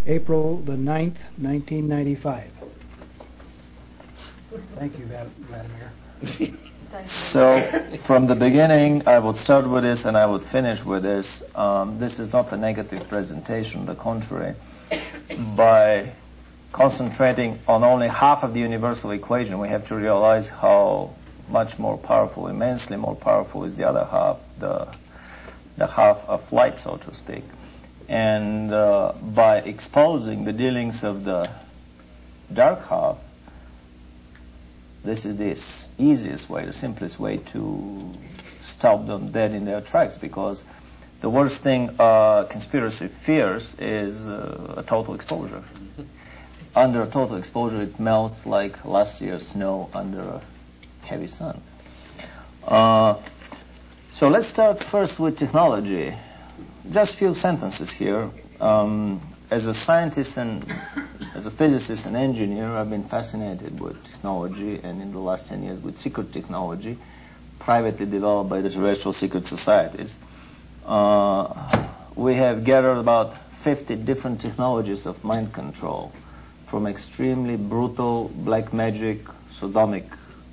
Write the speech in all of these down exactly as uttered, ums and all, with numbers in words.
April the ninth, nineteen ninety-five. Thank you, Vladimir. So, from the beginning, I would start with this and I would finish with this. Um, this is not a negative presentation, the contrary. By concentrating on only half of the universal equation, we have to realize how much more powerful, immensely more powerful is the other half, the, the half of light, so to speak. And uh, by exposing the dealings of the dark half, this is the easiest way, the simplest way to stop them dead in their tracks, because the worst thing uh, conspiracy fears is uh, a total exposure. Under a total exposure, it melts like last year's snow under a heavy sun. Uh, so let's start first with technology. Just a few sentences here. Um, as a scientist and as a physicist and engineer, I've been fascinated with technology, and in the last ten years with secret technology, privately developed by the terrestrial secret societies. Uh, we have gathered about fifty different technologies of mind control, from extremely brutal black magic, sodomic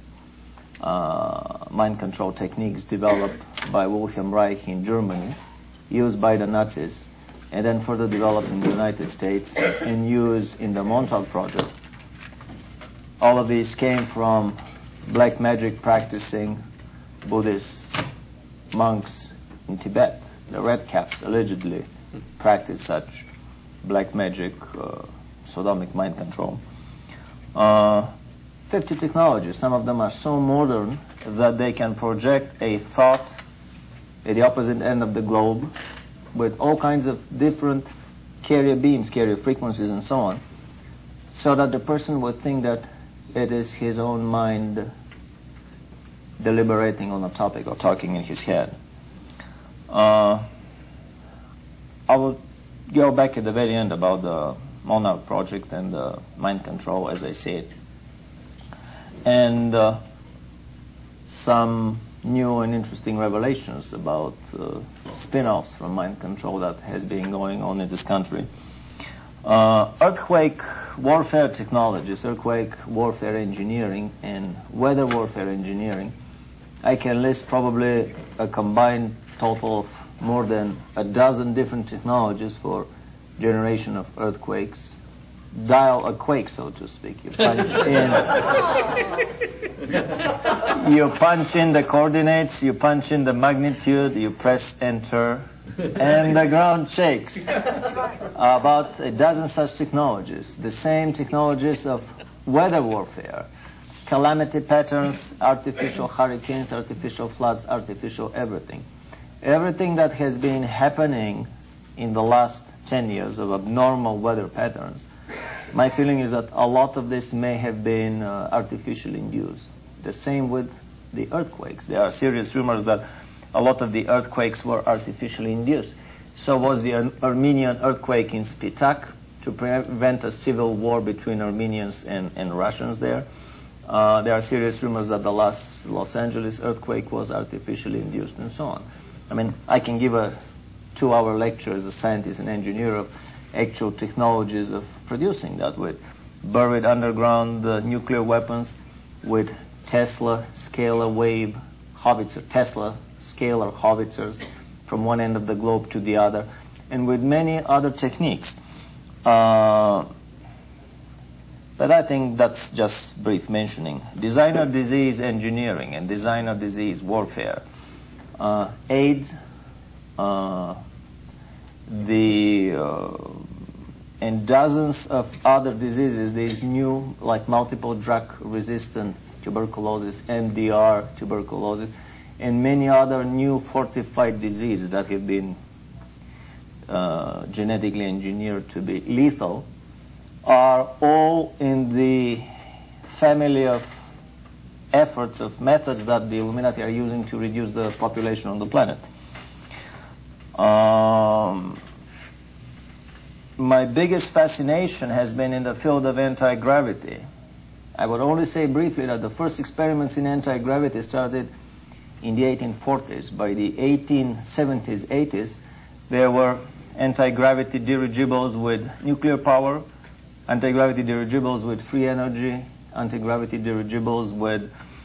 uh, mind control techniques developed by Wilhelm Reich in Germany, used by the Nazis, and then further developed in the United States and used in the Montauk Project. All of these came from black magic practicing Buddhist monks in Tibet. The Red Caps allegedly practiced such black magic, uh, sodomic mind control. Uh, fifty technologies. Some of them are so modern that they can project a thought at the opposite end of the globe with all kinds of different carrier beams, carrier frequencies, and so on, so that the person would think that it is his own mind deliberating on a topic or talking in his head. Uh, I will go back at the very end about the Monarch Project and the mind control, as I said, and uh, some new and interesting revelations about uh, spin-offs from mind control that has been going on in this country. Uh, earthquake warfare technologies, earthquake warfare engineering, and weather warfare engineering. I can list probably a combined total of more than a dozen different technologies for generation of earthquakes. Dial a quake, so to speak. You punch in, you punch in the coordinates, you punch in the magnitude, you press enter, and the ground shakes. About a dozen such technologies. The same technologies of weather warfare, calamity patterns, artificial hurricanes, artificial floods, artificial everything. Everything that has been happening in the last ten years of abnormal weather patterns, my feeling is that a lot of this may have been uh, artificially induced. The same with the earthquakes. There are serious rumors that a lot of the earthquakes were artificially induced. So was the Ar- Armenian earthquake in Spitak to prevent a civil war between Armenians and, and Russians there. Uh, there are serious rumors that the last Los Angeles earthquake was artificially induced, and so on. I mean, I can give a two-hour lecture as a scientist and engineer of actual technologies of producing that, with buried underground uh, nuclear weapons, with Tesla scalar wave howitzer, Tesla scalar howitzers from one end of the globe to the other, and with many other techniques. Uh, but I think that's just brief mentioning. Designer disease engineering and designer disease warfare. Uh, AIDS, uh, the uh, and dozens of other diseases, these new, like multiple drug-resistant tuberculosis, M D R tuberculosis, and many other new fortified diseases that have been uh, genetically engineered to be lethal, are all in the family of efforts, of methods that the Illuminati are using to reduce the population on the planet. Um, my biggest fascination has been in the field of anti-gravity. I would only say briefly that the first experiments in anti-gravity started in the eighteen forties. By the eighteen seventies, eighties, there were anti-gravity dirigibles with nuclear power, anti-gravity dirigibles with free energy, anti-gravity dirigibles with,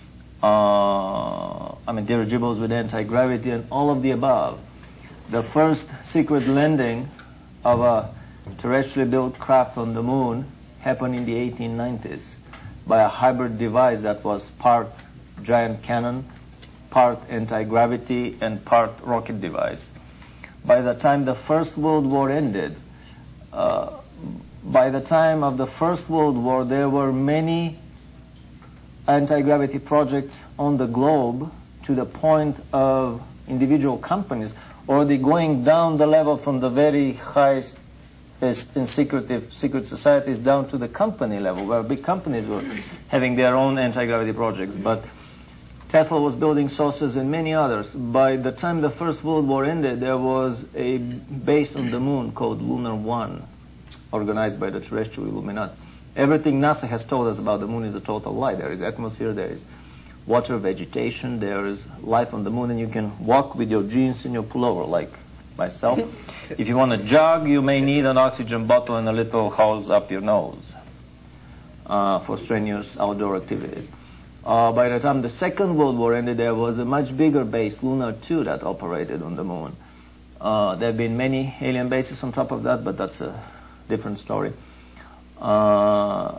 uh, I mean, dirigibles with anti-gravity, and all of the above. The first secret landing of a terrestrially built craft on the moon happened in the eighteen nineties by a hybrid device that was part giant cannon, part anti-gravity, and part rocket device. By the time the First World War ended, uh, by the time of the First World War, there were many anti-gravity projects on the globe, to the point of individual companies already going down the level from the very highest and secretive secret societies down to the company level, where big companies were having their own anti-gravity projects. But Tesla was building saucers and many others. By the time the First World War ended, there was a base on the moon called Lunar One, organized by the terrestrial Illuminati. Everything NASA has told us about the moon is a total lie. There is atmosphere, there is water, vegetation, there is life on the moon, and you can walk with your jeans and your pullover like myself. If you want to jog, you may need an oxygen bottle and a little hose up your nose uh, for strenuous outdoor activities. Uh, by the time the Second World War ended, there was a much bigger base, Lunar Two, that operated on the moon. Uh, there have been many alien bases on top of that, but that's a different story. Uh,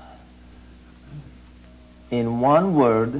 in one word,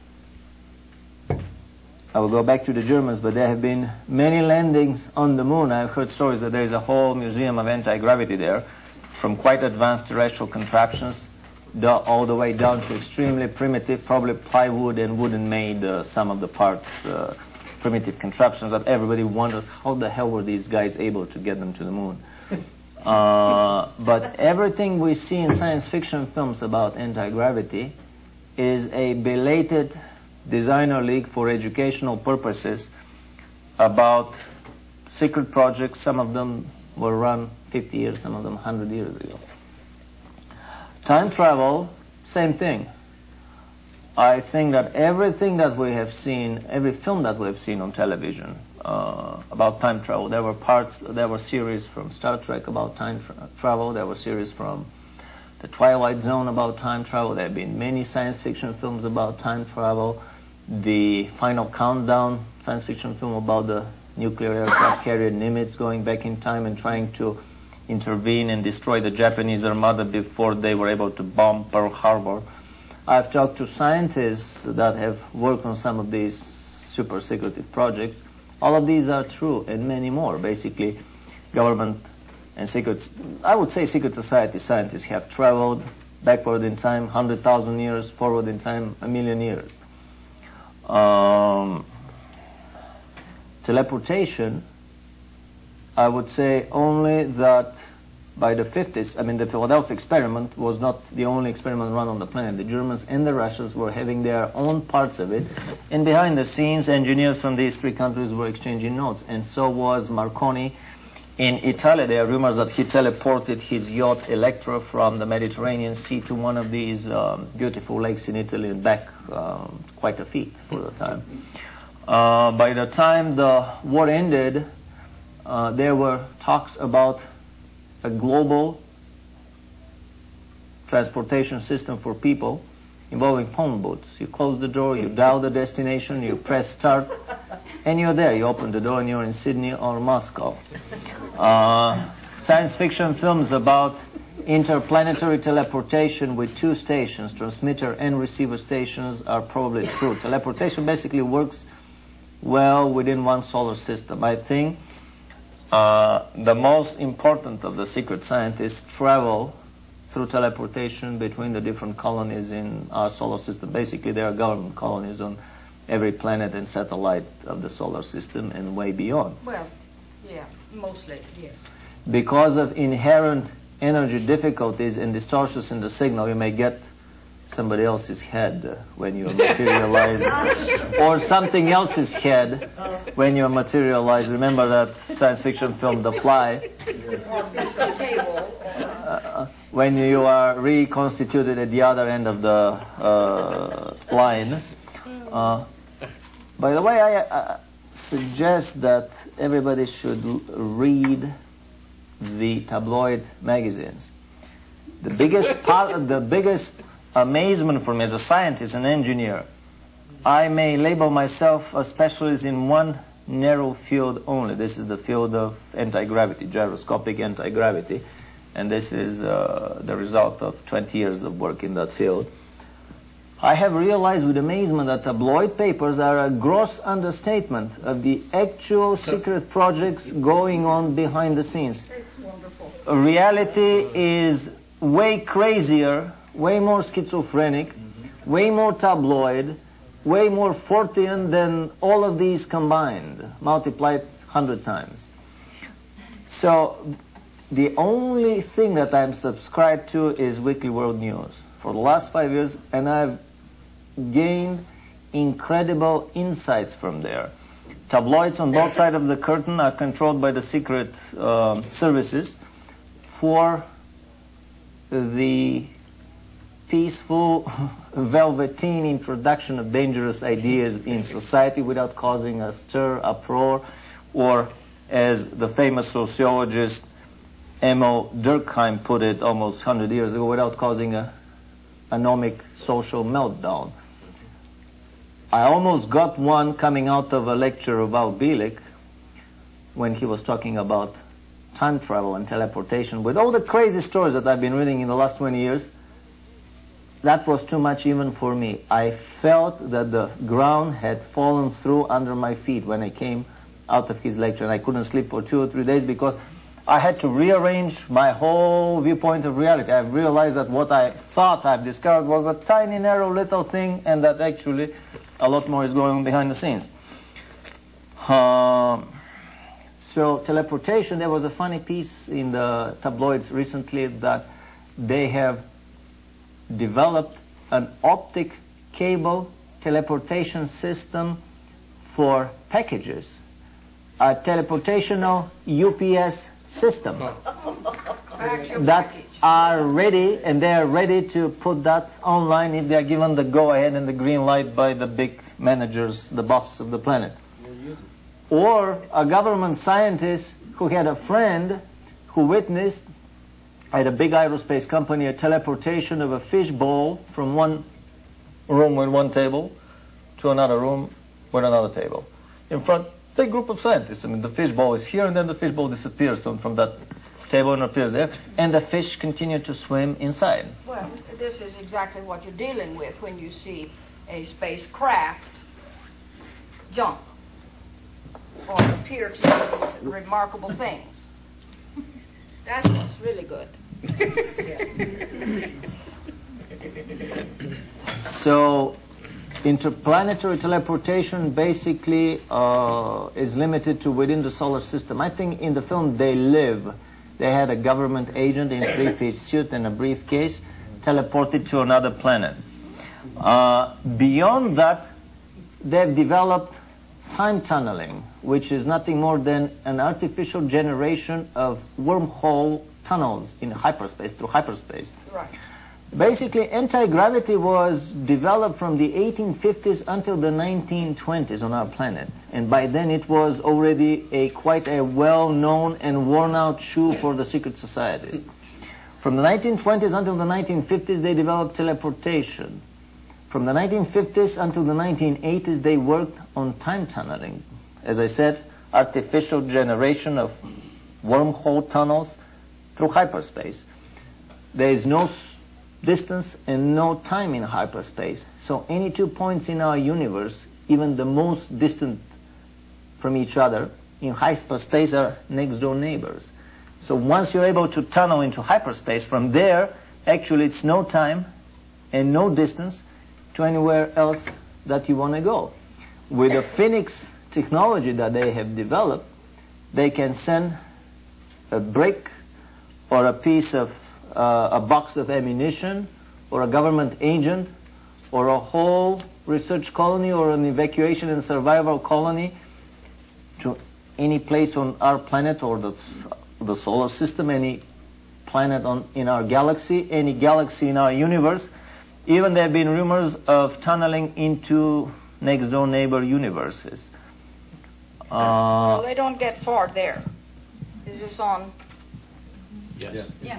I will go back to the Germans, but there have been many landings on the moon. I've heard stories that there is a whole museum of anti-gravity there, from quite advanced terrestrial contraptions do, all the way down to extremely primitive, probably plywood and wooden made, uh, some of the parts, uh, primitive contraptions that everybody wonders how the hell were these guys able to get them to the moon. Uh, but everything we see in science fiction films about anti-gravity is a belated designer league for educational purposes about secret projects. Some of them were run fifty years, some of them one hundred years ago. Time travel, same thing. I think that everything that we have seen, every film that we have seen on television uh, about time travel, there were parts, there were series from Star Trek about time tra- travel, there were series from The Twilight Zone about time travel, there have been many science fiction films about time travel. The Final Countdown science fiction film about the nuclear aircraft carrier Nimitz going back in time and trying to intervene and destroy the Japanese armada before they were able to bomb Pearl Harbor. I've talked to scientists that have worked on some of these super secretive projects. All of these are true, and many more. Basically, government and secret, I would say secret society scientists have traveled backward in time one hundred thousand years, forward in time a million years. Um, teleportation, I would say only that by the fifties, I mean, the Philadelphia experiment was not the only experiment run on the planet. The Germans and the Russians were having their own parts of it. And behind the scenes, engineers from these three countries were exchanging notes. And so was Marconi in Italy. There are rumors that he teleported his yacht Electra from the Mediterranean Sea to one of these um, beautiful lakes in Italy and back um, quite a feat for the time. Uh, by the time the war ended, uh, there were talks about a global transportation system for people involving phone booths. You close the door, you dial the destination, you press start, and you're there. You open the door and you're in Sydney or Moscow. Uh, science fiction films about interplanetary teleportation with two stations, transmitter and receiver stations, are probably true. Teleportation basically works well within one solar system. I think Uh, the most important of the secret scientists travel through teleportation between the different colonies in our solar system. Basically, there are government colonies on every planet and satellite of the solar system and way beyond. Well, yeah, mostly, yes. Because of inherent energy difficulties and distortions in the signal, you may get somebody else's head uh, when you materialize, or something else's head when you materialize. Remember that science fiction film, The Fly? Uh, when you are reconstituted at the other end of the uh, line. Uh, by the way, I, I suggest that everybody should read the tabloid magazines. The biggest part, the biggest amazement for me as a scientist and engineer, I may label myself a specialist in one narrow field only. This is the field of anti-gravity, gyroscopic anti-gravity, and this is uh, the result of twenty years of work in that field. I have realized with amazement that tabloid papers are a gross understatement of the actual secret projects going on behind the scenes. It's wonderful. Reality is way crazier, way more schizophrenic, mm-hmm. way more tabloid, way more Fortean than all of these combined, multiplied a hundred times. So the only thing that I'm subscribed to is Weekly World News for the last five years, and I've gained incredible insights from there. Tabloids on both sides of the curtain are controlled by the secret uh, services for the peaceful, velveteen introduction of dangerous ideas in society without causing a stir, uproar, or, as the famous sociologist Emil Durkheim put it almost one hundred years ago, without causing a anomic social meltdown. I almost got one coming out of a lecture of Al Bielek when he was talking about time travel and teleportation. With all the crazy stories that I've been reading in the last twenty years, that was too much even for me. I felt that the ground had fallen through under my feet when I came out of his lecture, and I couldn't sleep for two or three days because I had to rearrange my whole viewpoint of reality. I've realized that what I thought I've discovered was a tiny, narrow little thing, and that actually a lot more is going on behind the scenes. Um, so teleportation, there was a funny piece in the tabloids recently that they have developed an optic cable teleportation system for packages, a teleportational U P S system that are ready, and they are ready to put that online if they are given the go-ahead and the green light by the big managers, the bosses of the planet. Or a government scientist who had a friend who witnessed at a big aerospace company a teleportation of a fish bowl from one room with one table to another room with another table. In front, big group of scientists. I mean, the fish bowl is here, and then the fish bowl disappears from that table and appears there, and the fish continue to swim inside. Well, this is exactly what you're dealing with when you see a spacecraft jump or appear to do these remarkable things. That's what's really good. So, interplanetary teleportation basically uh, is limited to within the solar system. I think in the film They Live, they had a government agent in a three-piece suit and a briefcase teleported to another planet. Uh, beyond that, they've developed time tunneling, which is nothing more than an artificial generation of wormhole tunnels in hyperspace, through hyperspace. Right. Basically, anti-gravity was developed from the eighteen fifties until the nineteen twenties on our planet. And by then it was already a quite a well-known and worn-out shoe for the secret societies. From the nineteen twenties until the nineteen fifties, they developed teleportation. From the nineteen fifties until the nineteen eighties, they worked on time tunneling. As I said, artificial generation of wormhole tunnels through hyperspace. There is no distance and no time in hyperspace. So any two points in our universe, even the most distant from each other, in hyperspace are next door neighbors. So once you're able to tunnel into hyperspace, from there, actually it's no time and no distance to anywhere else that you want to go. With the Phoenix technology that they have developed, they can send a brick or a piece of Uh, a box of ammunition, or a government agent, or a whole research colony, or an evacuation and survival colony to any place on our planet or the, the solar system, any planet on, in our galaxy, any galaxy in our universe. Even there have been rumors of tunneling into next door neighbor universes. Uh, well, they don't get far there. This is on Yes. Yes.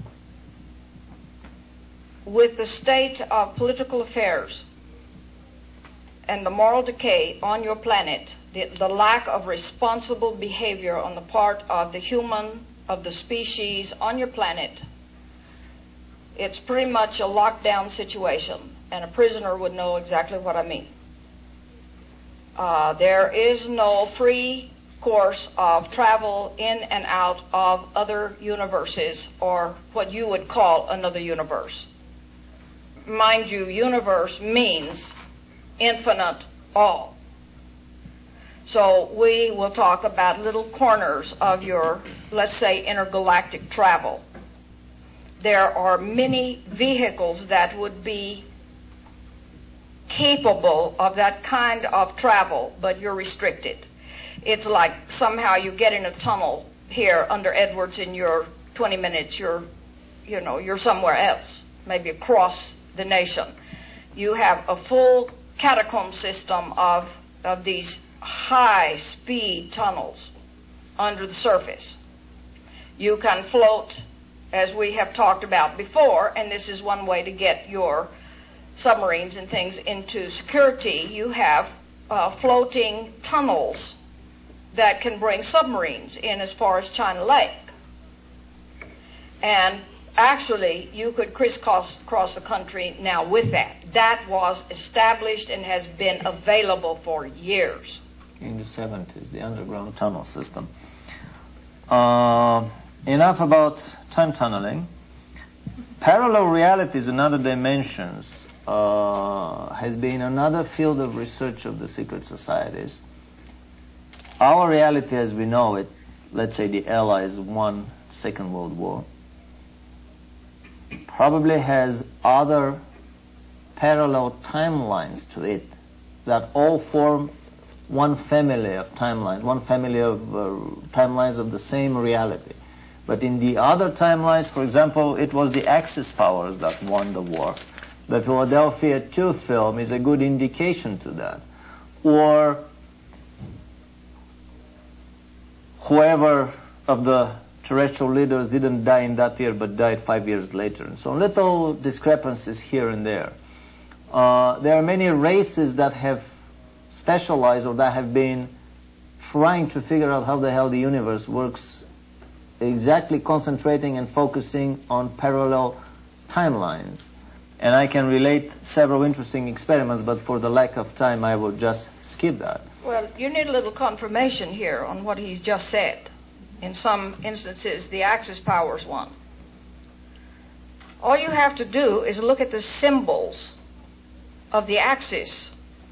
With the state of political affairs and the moral decay on your planet, the, the lack of responsible behavior on the part of the human, of the species on your planet, it's pretty much a lockdown situation, and a prisoner would know exactly what I mean. Uh, there is no free course of travel in and out of other universes, or what you would call another universe. Mind you, universe means infinite all. So we will talk about little corners of your, let's say, intergalactic travel. There are many vehicles that would be capable of that kind of travel, but you're restricted. It's like somehow you get in a tunnel here under Edwards in your twenty minutes, you're, you know, you're somewhere else, maybe across the nation. You have a full catacomb system of, of these high-speed tunnels under the surface. You can float, as we have talked about before, and this is one way to get your submarines and things into security. You have uh, floating tunnels that can bring submarines in as far as China Lake. And actually, you could crisscross cross the country now with that. That was established and has been available for years. In the seventies, the underground tunnel system. Uh, enough about time tunneling. Parallel realities and other dimensions uh, has been another field of research of the secret societies. Our reality as we know it, let's say the Allies won Second World War, probably has other parallel timelines to it that all form one family of timelines, one family of uh, timelines of the same reality. But in the other timelines, for example, it was the Axis powers that won the war. The Philadelphia two film is a good indication to that. Or whoever of the terrestrial leaders didn't die in that year but died five years later. And so little discrepancies here and there. Uh, there are many races that have specialized or that have been trying to figure out how the hell the universe works, exactly concentrating and focusing on parallel timelines. And I can relate several interesting experiments, but for the lack of time, I will just skip that. Well, you need a little confirmation here on what he's just said. In some instances, the Axis powers won. All you have to do is look at the symbols of the Axis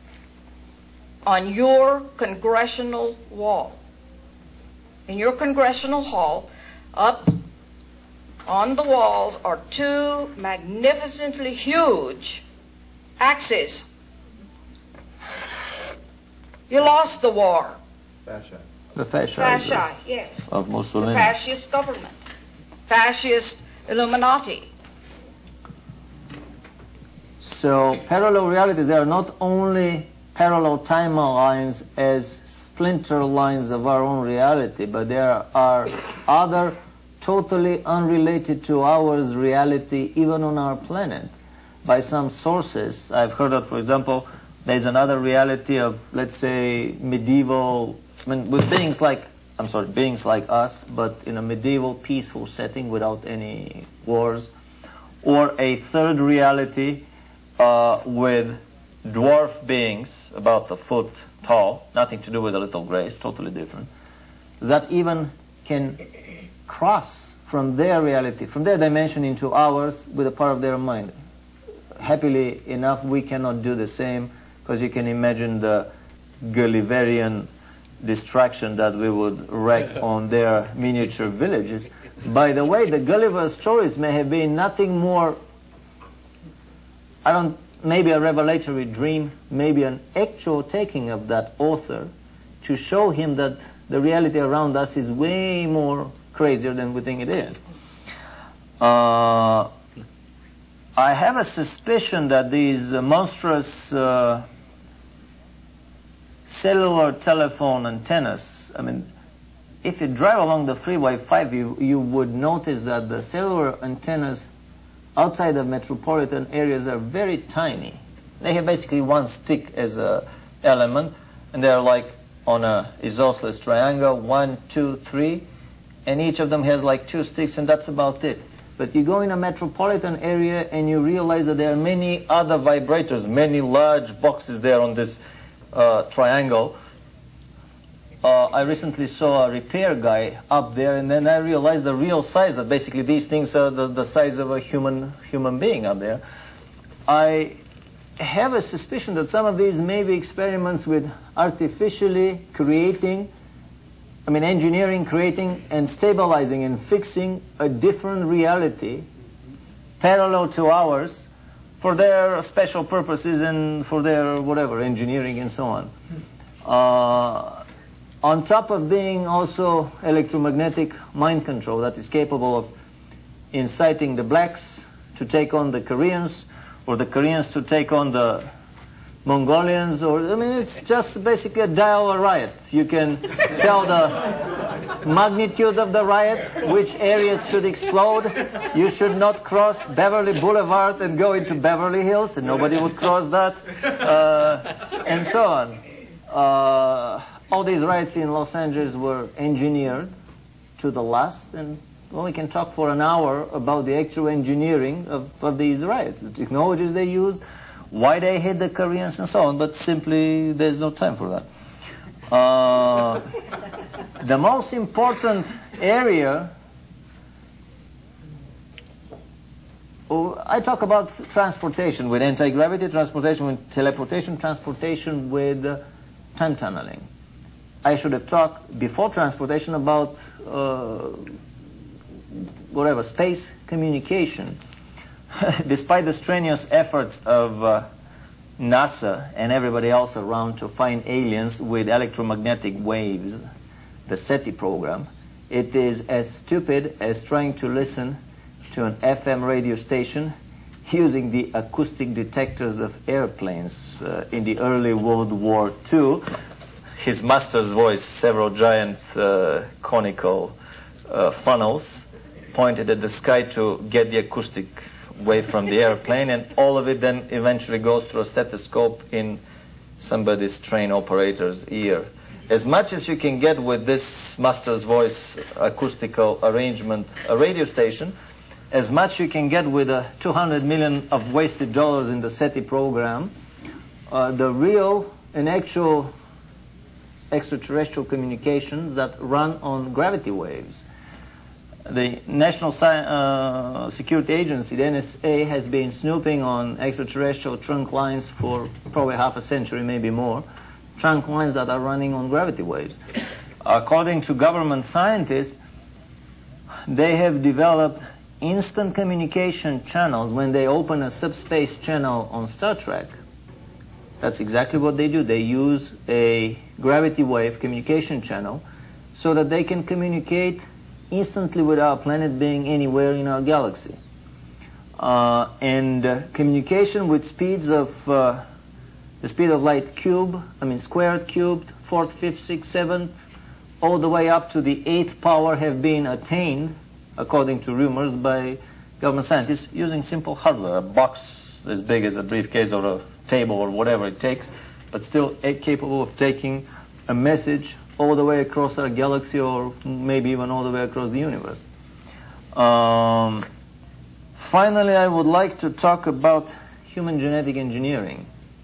on your congressional wall. In your congressional hall, up on the walls are two magnificently huge axes. You lost the war. Fascia. The fascia, Fasci, yes. of Mussolini. The fascist government. Fascist Illuminati. So parallel realities, they are not only parallel timelines as splinter lines of our own reality, but there are other totally unrelated to ours reality even on our planet. By some sources, I've heard that, for example, there's another reality of, let's say, medieval, I mean, with beings like, I'm sorry, beings like us, but in a medieval peaceful setting without any wars, or a third reality uh, with dwarf beings about a foot tall, nothing to do with the little grays, totally different, that even can cross from their reality, from their dimension into ours with a part of their mind. Happily enough, we cannot do the same, because you can imagine the Gulliverian distraction that we would wreak on their miniature villages. By the way, the Gulliver stories may have been nothing more, I don't, maybe a revelatory dream, maybe an actual taking of that author to show him that the reality around us is way more crazier than we think it is. Uh, I have a suspicion that these uh, monstrous uh, cellular telephone antennas, I mean, if you drive along the Freeway five, you, you would notice that the cellular antennas outside of metropolitan areas are very tiny. They have basically one stick as a element, and they're like on a isosceles triangle, one, two, three, and each of them has like two sticks, and that's about it. But you go in a metropolitan area and you realize that there are many other vibrators, many large boxes there on this uh, triangle. Uh, I recently saw a repair guy up there, and then I realized the real size, that basically these things are the, the size of a human human being up there. I have a suspicion that some of these may be experiments with artificially creating, I mean engineering, creating and stabilizing and fixing a different reality parallel to ours for their special purposes and for their whatever, engineering and so on. Uh, On top of being also electromagnetic mind control that is capable of inciting the blacks to take on the Koreans, or the Koreans to take on the Mongolians, or I mean, it's just basically a dial a riot. You can tell the magnitude of the riot, which areas should explode. You should not cross Beverly Boulevard and go into Beverly Hills, and nobody would cross that, uh, and so on. Uh, All these riots in Los Angeles were engineered to the last, and well, we can talk for an hour about the actual engineering of, of these riots, the technologies they used, why they hit the Koreans and so on, but simply there's no time for that. Uh, the most important area, oh, I talk about transportation with anti-gravity, transportation with teleportation, transportation with uh, time tunneling. I should have talked before transportation about uh, whatever, space communication. Despite the strenuous efforts of uh, NASA and everybody else around to find aliens with electromagnetic waves, the SETI program, it is as stupid as trying to listen to an F M radio station using the acoustic detectors of airplanes uh, in the early World War Two. His master's voice, several giant uh, conical uh, funnels pointed at the sky to get the acoustic wave from the airplane, and all of it then eventually goes through a stethoscope in somebody's train operator's ear. As much as you can get with this master's voice acoustical arrangement, a radio station, as much you can get with a two hundred million of wasted dollars in the SETI program, uh, the real and actual extraterrestrial communications that run on gravity waves. The National Sci- uh, Security Agency, the N S A, has been snooping on extraterrestrial trunk lines for probably half a century, maybe more, trunk lines that are running on gravity waves. According to government scientists, they have developed instant communication channels when they open a subspace channel on Star Trek. That's exactly what they do. They use a gravity wave communication channel so that they can communicate instantly with our planet being anywhere in our galaxy. Uh, and uh, communication with speeds of uh, the speed of light cube, I mean squared, cubed, fourth, fifth, sixth, seventh, all the way up to the eighth power have been attained, according to rumors, by government scientists using simple hardware, a box as big as a briefcase or a table or whatever it takes, but still capable of taking a message all the way across our galaxy, or maybe even all the way across the universe. Um, finally, I would like to talk about human genetic engineering.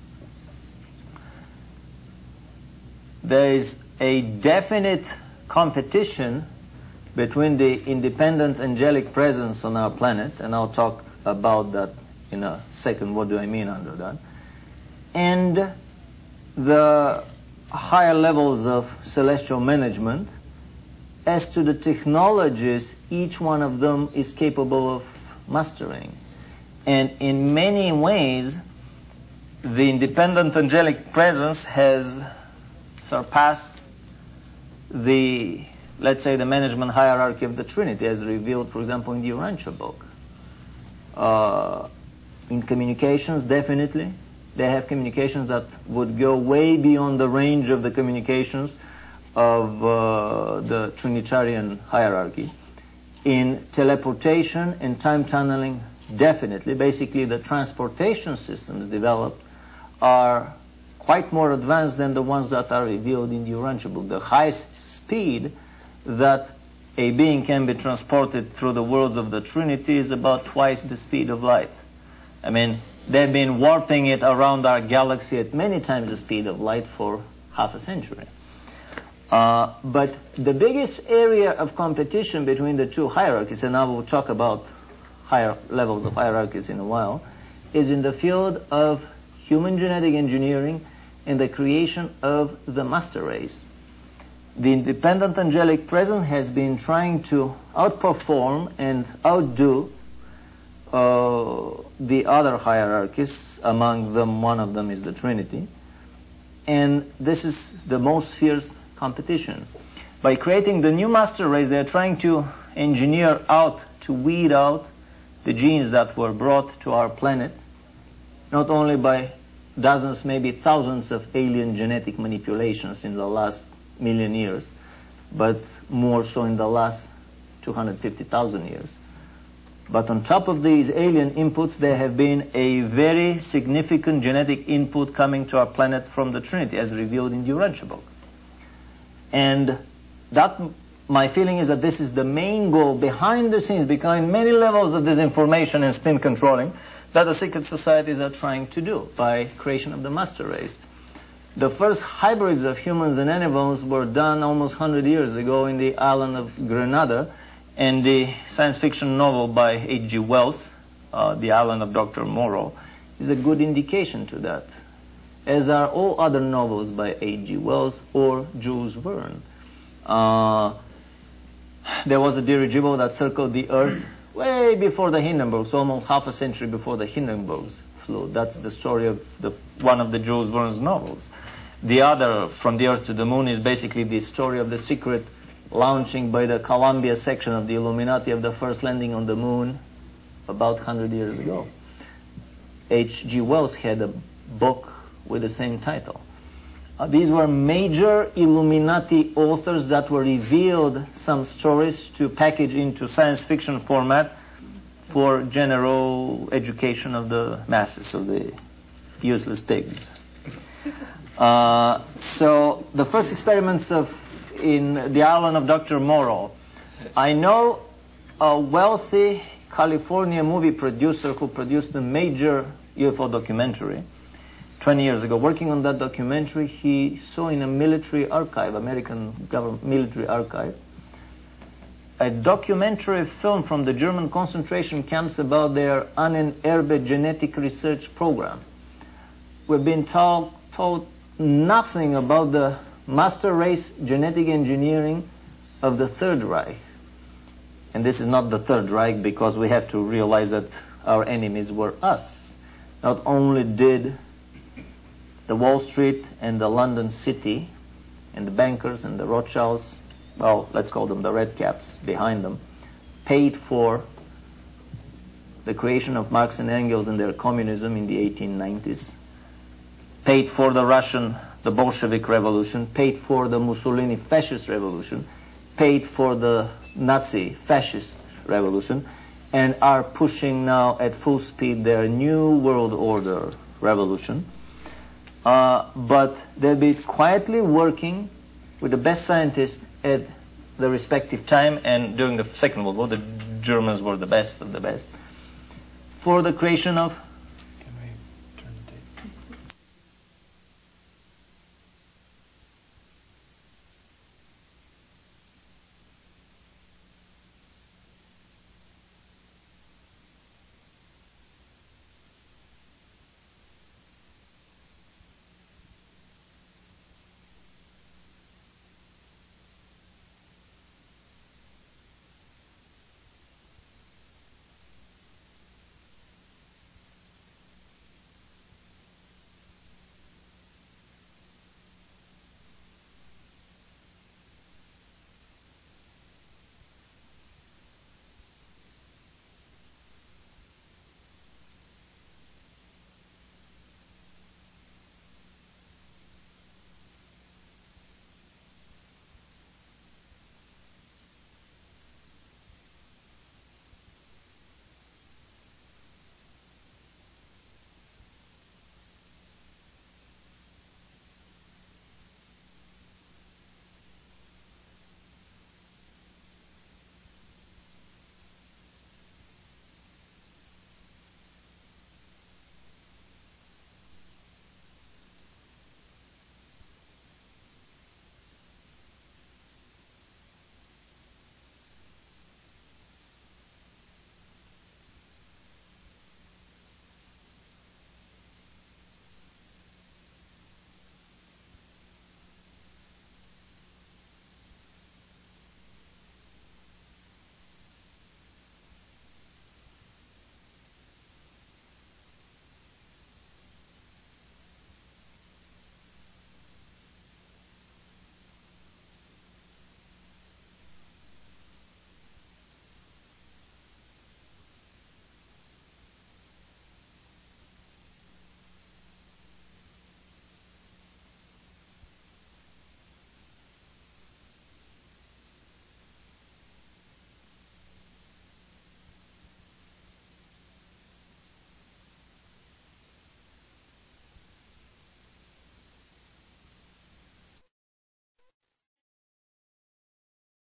There is a definite competition between the independent angelic presence on our planet, and I'll talk about that in a second. What do I mean under that? And the higher levels of celestial management as to the technologies each one of them is capable of mastering. And in many ways, the independent angelic presence has surpassed the, let's say, the management hierarchy of the Trinity, as revealed, for example, in the Urantia book. Uh, in communications, definitely. They have communications that would go way beyond the range of the communications of uh, the Trinitarian hierarchy. In teleportation and time tunneling, definitely. Basically, the transportation systems developed are quite more advanced than the ones that are revealed in the Urantia book. The highest speed that a being can be transported through the worlds of the Trinity is about twice the speed of light. I mean, they've been warping it around our galaxy at many times the speed of light for half a century. Uh, but the biggest area of competition between the two hierarchies, and I will talk about higher levels of hierarchies in a while, is in the field of human genetic engineering and the creation of the master race. The independent angelic presence has been trying to outperform and outdo uh, the other hierarchies. Among them, one of them is the Trinity. And this is the most fierce competition. By creating the new master race, they are trying to engineer out, to weed out the genes that were brought to our planet, not only by dozens, maybe thousands of alien genetic manipulations in the last million years, but more so in the last two hundred fifty thousand years. But on top of these alien inputs, there have been a very significant genetic input coming to our planet from the Trinity, as revealed in the Urantia book. And that, my feeling is that this is the main goal behind the scenes, behind many levels of disinformation and spin controlling, that the secret societies are trying to do by creation of the master race. The first hybrids of humans and animals were done almost one hundred years ago in the island of Grenada, and the science fiction novel by H G Wells, uh, The Island of Doctor Moreau, is a good indication to that, as are all other novels by H G Wells or Jules Verne. Uh, there was a dirigible that circled the Earth way before the Hindenburgs, almost half a century before the Hindenburgs flew. That's the story of the, one of the Jules Verne's novels. The other, From the Earth to the Moon, is basically the story of the secret launching by the Columbia section of the Illuminati of the first landing on the moon about one hundred years ago. H G Wells had a book with the same title. Uh, these were major Illuminati authors that were revealed some stories to package into science fiction format for general education of the masses, of the useless pigs. Uh, so the first experiments of in the island of Doctor Moreau. I know a wealthy California movie producer who produced a major U F O documentary twenty years ago. Working on that documentary, he saw in a military archive, American government military archive, a documentary film from the German concentration camps about their Ahnenerbe genetic research program. We've been told, told nothing about the master race genetic engineering of the Third Reich. And this is not the Third Reich, because we have to realize that our enemies were us. Not only did the Wall Street and the London City and the bankers and the Rothschilds, well, let's call them the Red Caps behind them, paid for the creation of Marx and Engels and their communism in the eighteen nineties, paid for the Russian, the Bolshevik Revolution, paid for the Mussolini fascist revolution, paid for the Nazi fascist revolution, and are pushing now at full speed their new world order revolution. Uh, but they'll be quietly working with the best scientists at the respective time, and during the Second World War, the Germans were the best of the best, for the creation of